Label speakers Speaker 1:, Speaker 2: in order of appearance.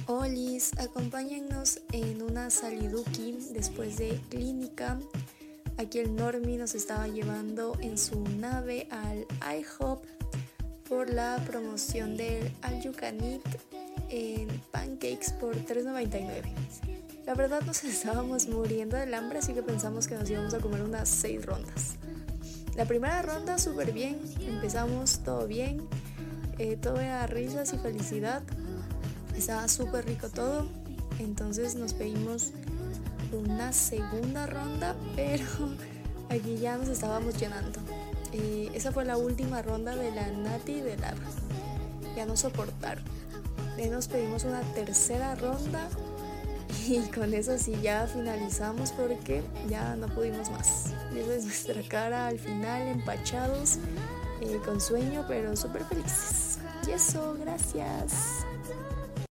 Speaker 1: Olis, acompáñennos en una saliduki después de clínica. Aquí el Normi nos estaba llevando en su nave al IHOP por la promoción del All You Can Eat en pancakes por $3.99. La verdad nos estábamos muriendo del hambre, así que pensamos que nos íbamos a comer unas 6 rondas. La primera ronda súper bien, empezamos todo bien, todo era risas y felicidad. Estaba súper rico todo, entonces nos pedimos una segunda ronda, pero aquí ya nos estábamos llenando. Esa fue la última ronda de la Nati y de Lava. Ya no soportaron. Nos pedimos una tercera ronda y con eso sí ya finalizamos porque ya no pudimos más. Esa es nuestra cara al final, empachados, con sueño, pero súper felices. Y eso, gracias.